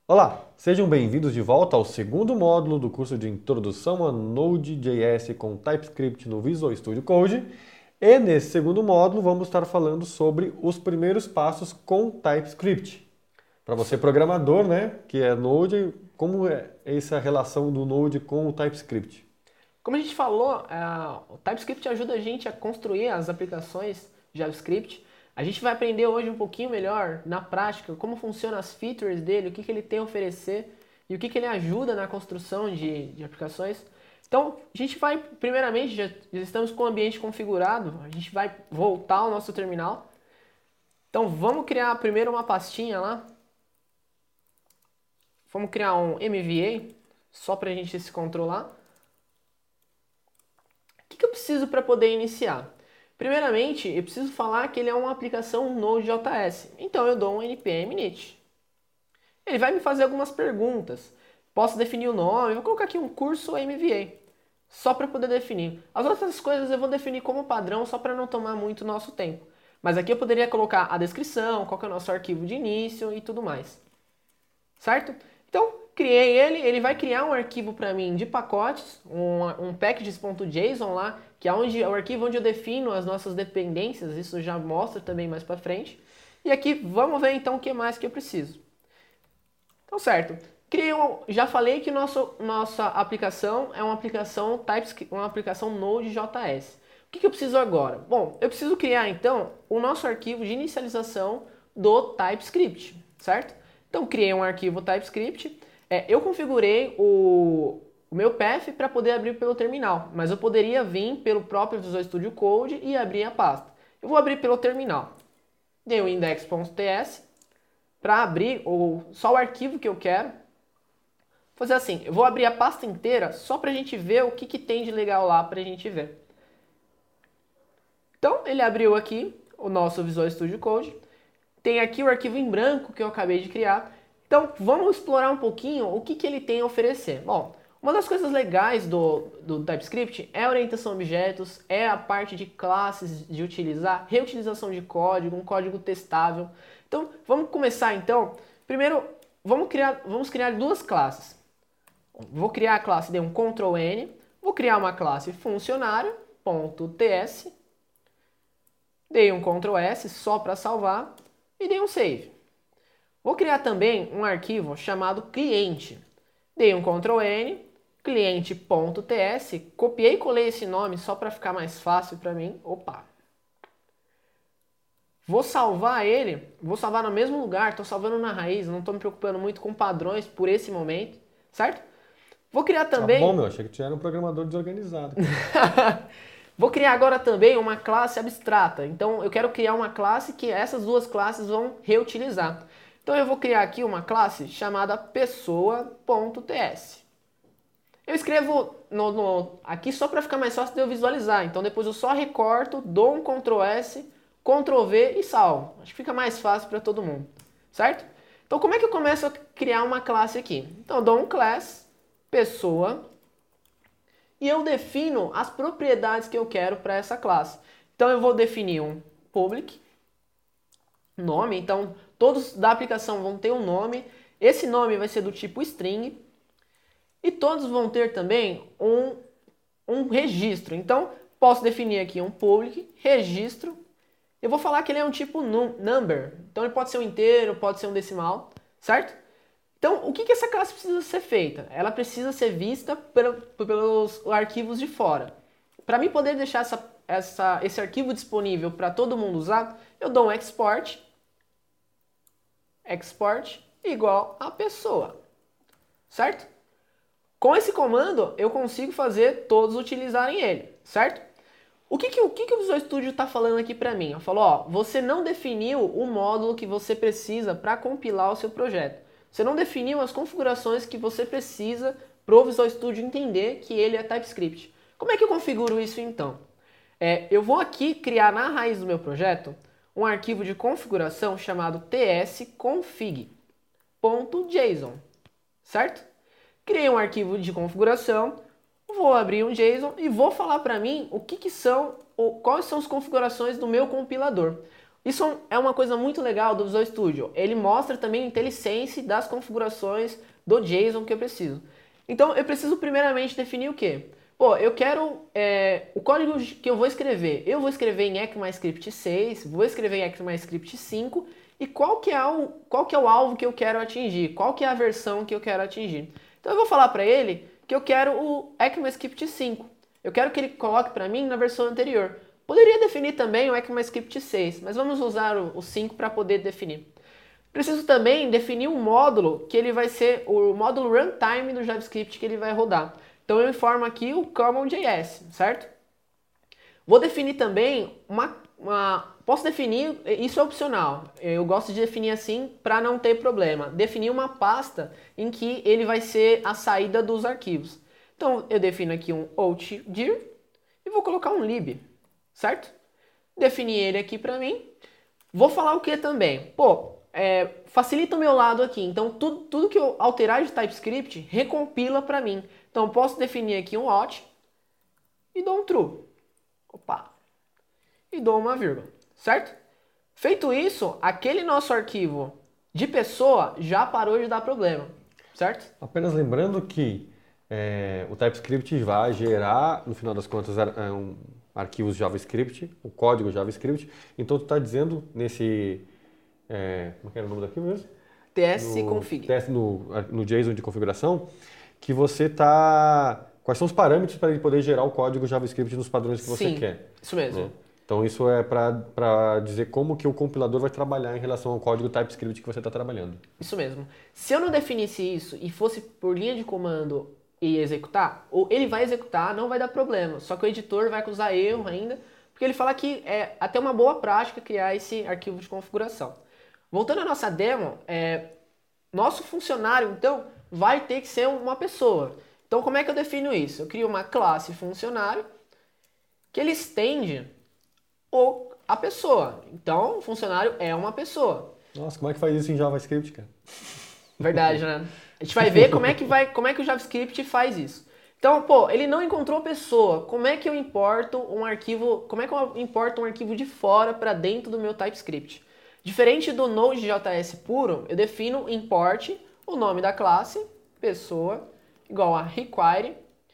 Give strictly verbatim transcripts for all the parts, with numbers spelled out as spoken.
Olá, sejam bem-vindos de volta ao segundo módulo do curso de Introdução a Node.js com TypeScript no Visual Studio Code. E nesse segundo módulo vamos estar falando sobre os primeiros passos com TypeScript. Para você programador, né, que é Node, como é essa relação do Node com o TypeScript? Como a gente falou, uh, o TypeScript ajuda a gente a construir as aplicações JavaScript. A gente vai aprender hoje um pouquinho melhor, na prática, como funcionam as features dele, o que, que ele tem a oferecer e o que, que ele ajuda na construção de, de aplicações. Então, a gente vai, primeiramente, já, já estamos com o ambiente configurado, a gente vai voltar ao nosso terminal. Então, vamos criar primeiro uma pastinha lá. Vamos criar um M V A, só para a gente se controlar. O que, que eu preciso para poder iniciar? Primeiramente, eu preciso falar que ele é uma aplicação Node.js. Então eu dou um npm init. Ele vai me fazer algumas perguntas. Posso definir o nome, eu vou colocar aqui um curso M V A, só para poder definir. As outras coisas eu vou definir como padrão, só para não tomar muito nosso tempo. Mas aqui eu poderia colocar a descrição, qual que é o nosso arquivo de início e tudo mais. Certo? Então, criei ele, ele vai criar um arquivo para mim de pacotes, um, um packages.json lá, que é, onde, é o arquivo onde eu defino as nossas dependências, isso já mostra também mais para frente. E aqui, vamos ver então o que mais que eu preciso. Então, certo. Criei um, já falei que nosso, nossa aplicação é uma aplicação TypeScript, uma aplicação Node.js. O que, que eu preciso agora? Bom, eu preciso criar então o nosso arquivo de inicialização do TypeScript, certo? Então, criei um arquivo TypeScript. É, eu configurei o, o meu path para poder abrir pelo terminal, mas eu poderia vir pelo próprio Visual Studio Code e abrir a pasta. Eu vou abrir pelo terminal. Dei o index.ts para abrir o, só o arquivo que eu quero. Vou fazer assim, eu vou abrir a pasta inteira só para a gente ver o que, que tem de legal lá para a gente ver. Então, ele abriu aqui o nosso Visual Studio Code. Tem aqui o arquivo em branco que eu acabei de criar. Então, vamos explorar um pouquinho o que, que ele tem a oferecer. Bom, uma das coisas legais do, do TypeScript é a orientação a objetos, é a parte de classes de utilizar, reutilização de código, um código testável. Então, vamos começar então. Primeiro, vamos criar, vamos criar duas classes. Vou criar a classe, dei um control N, vou criar uma classe funcionário.ts, dei um control S só para salvar e dei um save. Vou criar também um arquivo chamado cliente. Dei um control N, cliente.ts, copiei e colei esse nome só para ficar mais fácil para mim. Opa! Vou salvar ele, vou salvar no mesmo lugar, estou salvando na raiz, não estou me preocupando muito com padrões por esse momento, certo? Vou criar Tá bom, também... meu, achei que tu era um programador desorganizado. Vou criar agora também uma classe abstrata. Então eu quero criar uma classe que essas duas classes vão reutilizar. Então eu vou criar aqui uma classe chamada pessoa.ts. Eu escrevo no, no, aqui só para ficar mais fácil de eu visualizar. Então depois eu só recorto, dou um control S, control V e salvo. Acho que fica mais fácil para todo mundo, certo? Então como é que eu começo a criar uma classe aqui? Então eu dou um class pessoa e eu defino as propriedades que eu quero para essa classe. Então eu vou definir um public, nome, então todos da aplicação vão ter um nome, esse nome vai ser do tipo string, e todos vão ter também um, um registro. Então posso definir aqui um public, registro, eu vou falar que ele é um tipo number, então ele pode ser um inteiro, pode ser um decimal, certo? Então, o que, que essa classe precisa ser feita? Ela precisa ser vista pelo, pelos arquivos de fora. Para mim poder deixar essa, essa, esse arquivo disponível para todo mundo usar, eu dou um export, export igual a pessoa, certo? Com esse comando, eu consigo fazer todos utilizarem ele, certo? O que, que, o, que, que o Visual Studio está falando aqui para mim? Eu falo, ó, você não definiu o módulo que você precisa para compilar o seu projeto. Você não definiu as configurações que você precisa para o Visual Studio entender que ele é TypeScript. Como é que eu configuro isso então? É, eu vou aqui criar na raiz do meu projeto um arquivo de configuração chamado tsconfig.json, certo? Criei um arquivo de configuração, vou abrir um JSON e vou falar para mim o que, que são, quais são as configurações do meu compilador. Isso é uma coisa muito legal do Visual Studio. Ele mostra também a IntelliSense das configurações do JSON que eu preciso. Então, eu preciso primeiramente definir o quê? Pô, eu quero é, o código que eu vou escrever. Eu vou escrever em ECMAScript seis, vou escrever em ECMAScript cinco, e qual que, é o, qual que é o alvo que eu quero atingir? Qual que é a versão que eu quero atingir? Então, eu vou falar para ele que eu quero o ECMAScript cinco. Eu quero que ele coloque para mim na versão anterior. Poderia definir também o ECMAScript seis, mas vamos usar o, o cinco para poder definir. Preciso também definir um módulo que ele vai ser o módulo runtime do JavaScript que ele vai rodar. Então eu informo aqui o CommonJS, certo? Vou definir também uma, uma... Posso definir, isso é opcional, eu gosto de definir assim para não ter problema. Definir uma pasta em que ele vai ser a saída dos arquivos. Então eu defino aqui um outdir e vou colocar um lib, certo? Defini ele aqui para mim. Vou falar o que também? Pô, é, facilita o meu lado aqui. Então tudo, tudo que eu alterar de TypeScript recompila para mim. Então eu posso definir aqui um out e dou um true. Opa! E dou uma vírgula, certo? Feito isso, aquele nosso arquivo de pessoa já parou de dar problema, certo? Apenas lembrando que é, o TypeScript vai gerar, no final das contas, é, um, arquivos JavaScript, o código JavaScript. Então tu está dizendo nesse... É, como é que era o nome daqui mesmo? tsconfig. No, no, no JSON de configuração, que você está... Quais são os parâmetros para ele poder gerar o código JavaScript nos padrões que você Sim, quer? Isso mesmo. Né? Então isso é para dizer como que o compilador vai trabalhar em relação ao código TypeScript que você está trabalhando. Isso mesmo. Se eu não definisse isso e fosse por linha de comando e executar, ele vai executar, não vai dar problema. Só que o editor vai acusar erro ainda, porque ele fala que é até uma boa prática criar esse arquivo de configuração. Voltando à nossa demo, é, nosso funcionário, então, vai ter que ser uma pessoa. Então, como é que eu defino isso? Eu crio uma classe funcionário que ele estende o, a pessoa. Então, o funcionário é uma pessoa. Nossa, como é que faz isso em JavaScript, cara? Verdade, né? A gente vai ver como é que, vai, como é que o JavaScript faz isso. Então, pô, ele não encontrou pessoa. Como é que eu importo um arquivo, como é que eu importo um arquivo de fora para dentro do meu TypeScript? Diferente do Node.js puro, eu defino import, o nome da classe, pessoa, igual a require,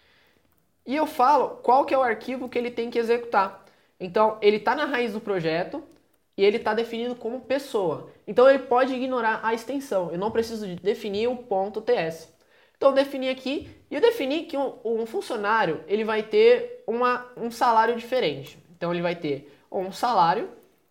e eu falo qual que é o arquivo que ele tem que executar. Então, ele está na raiz do projeto e ele está definido como pessoa. Então, ele pode ignorar a extensão. Eu não preciso de definir o ponto .ts. Então, eu defini aqui e eu defini que um, um funcionário ele vai ter uma, um salário diferente. Então, ele vai ter um salário.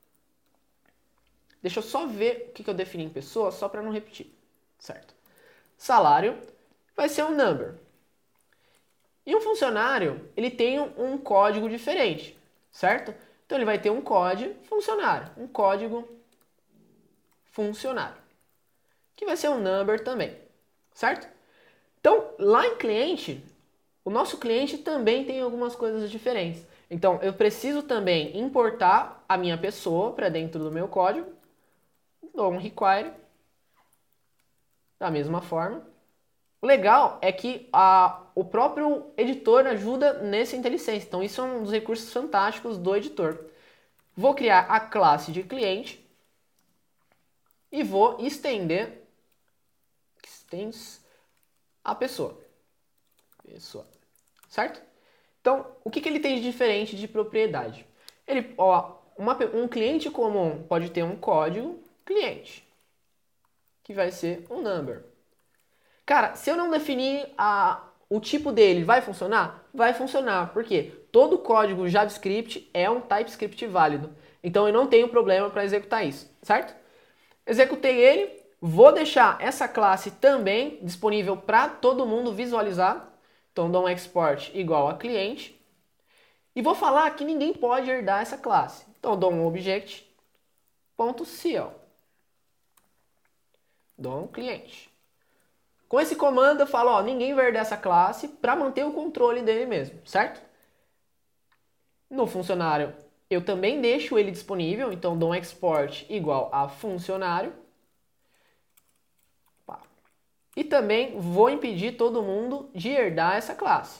Deixa eu só ver o que eu defini em pessoa, só para não repetir. Certo? Salário vai ser um number. E um funcionário, ele tem um código diferente, certo? Então ele vai ter um código funcionário, um código funcionário, que vai ser um number também, certo? Então, lá em cliente, o nosso cliente também tem algumas coisas diferentes. Então, eu preciso também importar a minha pessoa para dentro do meu código, dou um require, da mesma forma. O legal é que a, o próprio editor ajuda nesse IntelliSense. Então isso é um dos recursos fantásticos do editor. Vou criar a classe de cliente e vou estender extends a pessoa. pessoa. Certo? Então, o que, que ele tem de diferente de propriedade? Ele, ó, uma, um cliente comum pode ter um código cliente, que vai ser um number. Cara, se eu não definir a, o tipo dele, vai funcionar? Vai funcionar, porque todo código JavaScript é um TypeScript válido. Então eu não tenho problema para executar isso, certo? Executei ele, vou deixar essa classe também disponível para todo mundo visualizar. Então dou um export igual a cliente. E vou falar que ninguém pode herdar essa classe. Então dou um object.cl. Dou um cliente. Com esse comando eu falo, ó, ninguém vai herdar essa classe para manter o controle dele mesmo, certo? No funcionário eu também deixo ele disponível, então dou um export igual a funcionário. E também vou impedir todo mundo de herdar essa classe,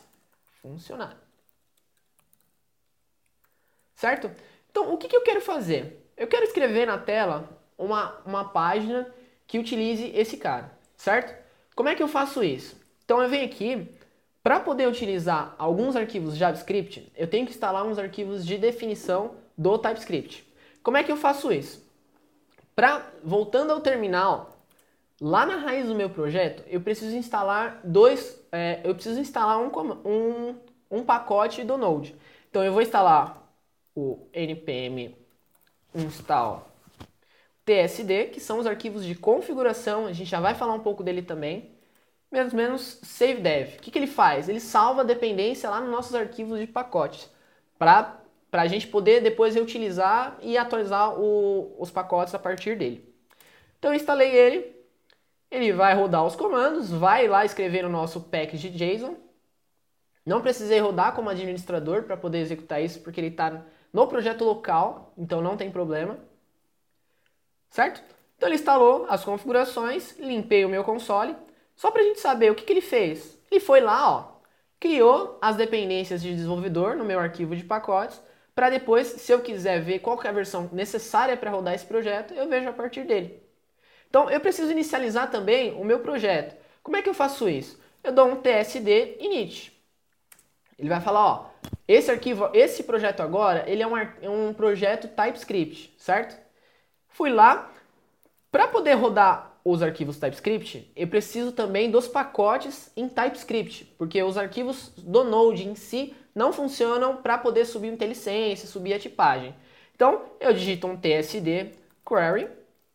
funcionário. Certo? Então o que, que eu quero fazer? eu quero escrever na tela uma, uma página que utilize esse cara, certo? Como é que eu faço isso? Então eu venho aqui, para poder utilizar alguns arquivos JavaScript, eu tenho que instalar uns arquivos de definição do TypeScript. Como é que eu faço isso? Pra, voltando ao terminal, lá na raiz do meu projeto, eu preciso instalar dois, é, eu preciso instalar um, um, um pacote do Node. Então eu vou instalar o npm install tsd, que são os arquivos de configuração, a gente já vai falar um pouco dele também. Menos menos save dev. O que, que ele faz? Ele salva a dependência lá nos nossos arquivos de pacotes, para a gente poder depois reutilizar e atualizar o, os pacotes a partir dele. Então eu instalei ele, ele vai rodar os comandos, vai lá escrever no nosso package JSON. Não precisei rodar como administrador para poder executar isso, porque ele está no projeto local, então não tem problema. Certo? Então ele instalou as configurações, limpei o meu console. Só para a gente saber o que, que ele fez. Ele foi lá, ó, criou as dependências de desenvolvedor no meu arquivo de pacotes, para depois, se eu quiser ver qual que é a versão necessária para rodar esse projeto, eu vejo a partir dele. Então eu preciso inicializar também o meu projeto. Como é que eu faço isso? Eu dou um tsd init. Ele vai falar, ó, esse arquivo, esse projeto agora, ele é um, é um projeto TypeScript, certo? Fui lá, para poder rodar os arquivos TypeScript, eu preciso também dos pacotes em TypeScript, porque os arquivos do Node em si não funcionam para poder subir o IntelliSense, subir a tipagem. Então, eu digito um tsd query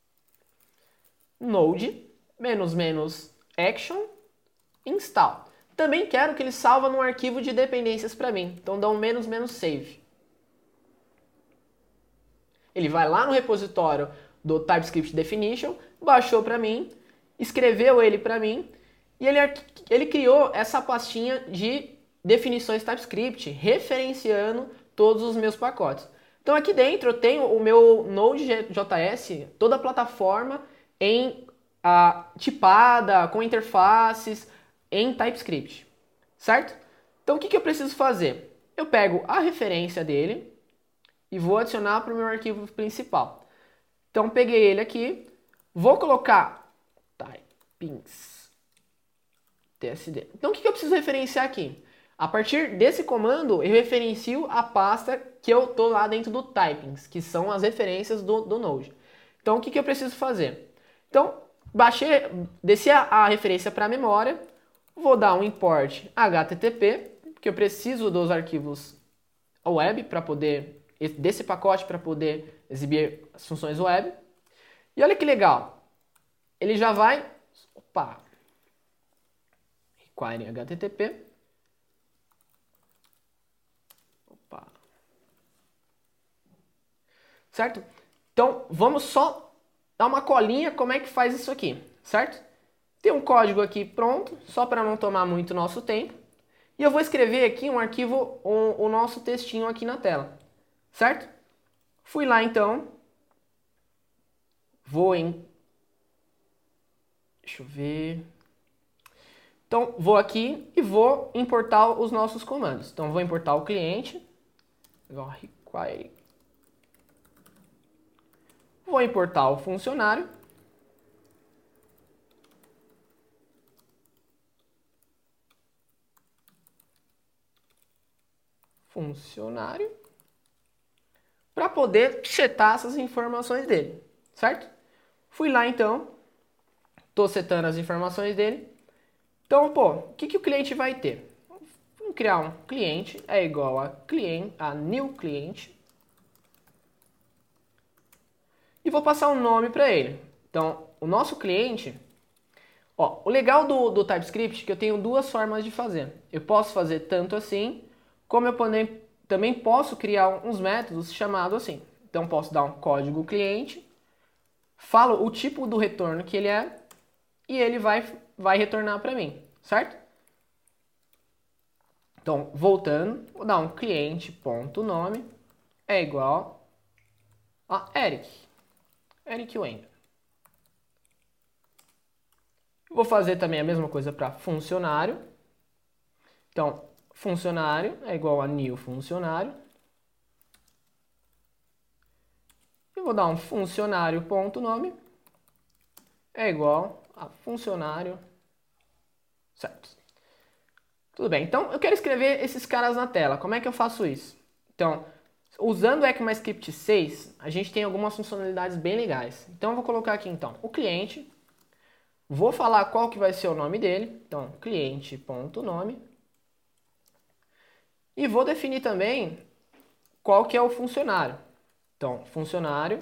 node menos menos action install. Também quero que ele salva num arquivo de dependências para mim, então dá um menos menos save. Ele vai lá no repositório do TypeScript Definition, baixou para mim, escreveu ele para mim, e ele, ele criou essa pastinha de definições TypeScript, referenciando todos os meus pacotes. Então aqui dentro eu tenho o meu Node.js, toda a plataforma em a, tipada, com interfaces, em TypeScript, certo? Então o que, que eu preciso fazer? Eu pego a referência dele e vou adicionar para o meu arquivo principal. Então peguei ele aqui, vou colocar typings tsd. Então o que eu preciso referenciar aqui? A partir desse comando eu referencio a pasta que eu estou lá dentro do typings, que são as referências do, do Node. Então o que eu preciso fazer? Então baixei, desci a, a referência para a memória, vou dar um import H T T P, porque eu preciso dos arquivos web para poder, desse pacote para poder exibir as funções web. E olha que legal, ele já vai, opa, require H T T P, opa, certo? Então vamos só dar uma colinha como é que faz isso aqui, certo? Tem um código aqui pronto, só para não tomar muito nosso tempo. E eu vou escrever aqui um arquivo, um, o nosso textinho aqui na tela, certo? Fui lá então, vou em, deixa eu ver, então vou aqui e vou importar os nossos comandos. Então vou importar o cliente, require, vou importar o funcionário, funcionário, para poder setar essas informações dele, certo? Fui lá então, estou setando as informações dele. Então, pô, o que, que o cliente vai ter? Vamos criar um cliente, é igual a, cliente, a new cliente, e vou passar um nome para ele. Então, o nosso cliente, ó, o legal do, do TypeScript é que eu tenho duas formas de fazer. Eu posso fazer tanto assim, como eu também, também posso criar uns métodos chamados assim. Então posso dar um código cliente, falo o tipo do retorno que ele é, e ele vai, vai retornar para mim, certo? Então, voltando, vou dar um cliente.nome é igual a Eric. Eric Wendel. Vou fazer também a mesma coisa para funcionário. Então, funcionário é igual a new funcionário. E vou dar um funcionário.nome é igual a funcionário, certo? Tudo bem, então eu quero escrever esses caras na tela. Como é que eu faço isso? Então, usando o ECMAScript seis, a gente tem algumas funcionalidades bem legais. Então eu vou colocar aqui então o cliente, vou falar qual que vai ser o nome dele, então cliente.nome, e vou definir também qual que é o funcionário. Então, funcionário,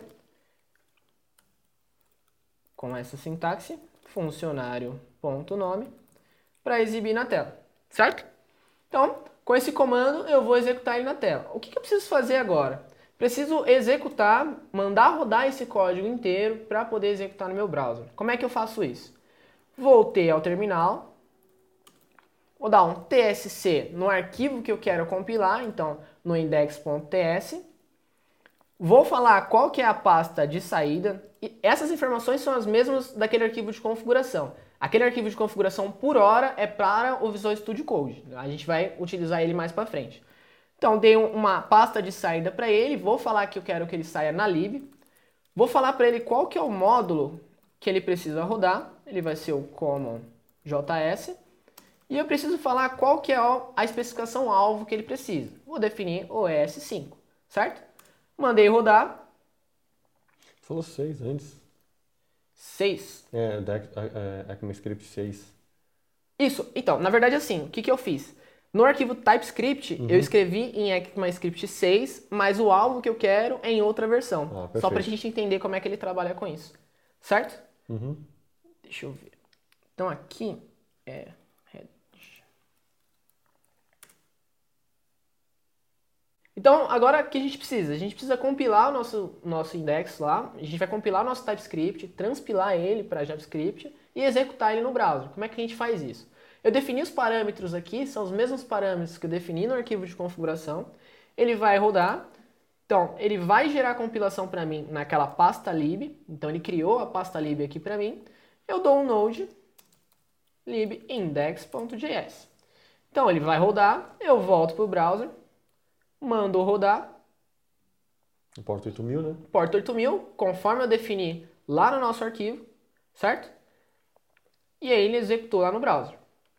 com essa sintaxe, funcionário.nome, para exibir na tela, certo? Então, com esse comando eu vou executar ele na tela. O que, que eu preciso fazer agora? Preciso executar, mandar rodar esse código inteiro para poder executar no meu browser. Como é que eu faço isso? Voltei ao terminal, vou dar um T S C no arquivo que eu quero compilar, então no index.ts. Vou falar qual que é a pasta de saída. E essas informações são as mesmas daquele arquivo de configuração. Aquele arquivo de configuração por hora é para o Visual Studio Code. A gente vai utilizar ele mais para frente. Então, dei uma pasta de saída para ele. Vou falar que eu quero que ele saia na lib. Vou falar para ele qual que é o módulo que ele precisa rodar. Ele vai ser o common J S. E eu preciso falar qual que é a especificação alvo que ele precisa. Vou definir o E S cinco, certo? Mandei rodar. Você falou seis antes. seis? É, é, ECMAScript seis. Isso. Então, na verdade, assim, o que, que eu fiz? No arquivo TypeScript, uhum. eu escrevi em ECMAScript seis, mas o alvo que eu quero é em outra versão. Ah, só pra gente entender como é que ele trabalha com isso. Certo? Uhum. Deixa eu ver. Então, aqui é... Então, agora o que a gente precisa? A gente precisa compilar o nosso, nosso index lá, a gente vai compilar o nosso TypeScript, transpilar ele para JavaScript e executar ele no browser. Como é que a gente faz isso? Eu defini os parâmetros aqui, são os mesmos parâmetros que eu defini no arquivo de configuração. Ele vai rodar, então ele vai gerar a compilação para mim naquela pasta lib, então ele criou a pasta lib aqui para mim. Eu dou um node lib index.js. Então ele vai rodar, eu volto para o browser, mando rodar. Porta oito mil, né? Porta oito mil, conforme eu defini lá no nosso arquivo, certo? E aí ele executou lá no browser.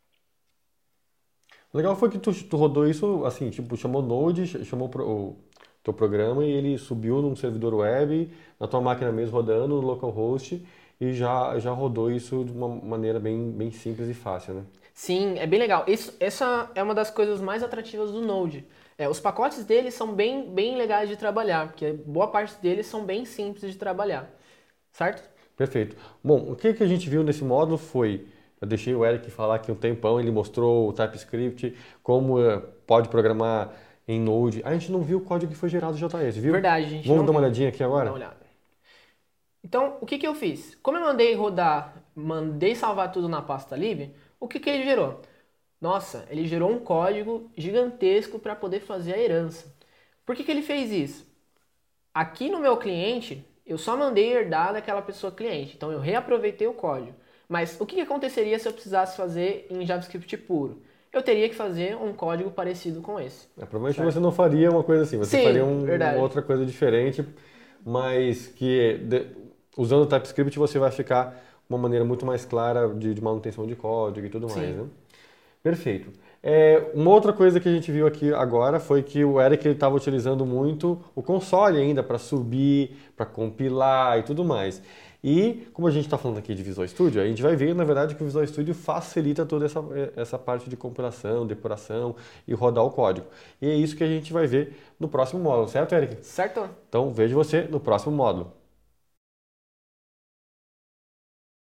O legal foi que tu, tu rodou isso, assim, tipo, chamou Node, chamou pro, o teu programa e ele subiu num servidor web, na tua máquina mesmo rodando, no localhost, e já, já rodou isso de uma maneira bem, bem simples e fácil, né? Sim, é bem legal. Isso, essa é uma das coisas mais atrativas do Node. É, os pacotes deles são bem, bem legais de trabalhar, porque boa parte deles são bem simples de trabalhar, certo? Perfeito. Bom, o que, que a gente viu nesse módulo foi, eu deixei o Eric falar aqui um tempão, ele mostrou o TypeScript, como uh, pode programar em Node. A gente não viu o código que foi gerado do J S, viu? Verdade, gente. Vamos não dar uma viu. olhadinha aqui agora? Dá uma olhada. Então, o que, que eu fiz? Como eu mandei rodar, mandei salvar tudo na pasta lib, o que, que ele gerou? Nossa, ele gerou um código gigantesco para poder fazer a herança. Por que, que ele fez isso? Aqui no meu cliente, eu só mandei herdar daquela pessoa cliente. Então eu reaproveitei o código. Mas o que, que aconteceria se eu precisasse fazer em JavaScript puro? Eu teria que fazer um código parecido com esse. É, provavelmente certo? Você não faria uma coisa assim, você Sim, faria um, verdade. uma outra coisa diferente, mas que de, usando o TypeScript você vai ficar uma maneira muito mais clara de, de manutenção de código e tudo Sim. mais, né? Perfeito. É, uma outra coisa que a gente viu aqui agora foi que o Eric estava utilizando muito o console ainda para subir, para compilar e tudo mais. E como a gente está falando aqui de Visual Studio, a gente vai ver, na verdade, que o Visual Studio facilita toda essa, essa parte de compilação, depuração e rodar o código. E é isso que a gente vai ver no próximo módulo, certo, Eric? Certo. Então vejo você no próximo módulo.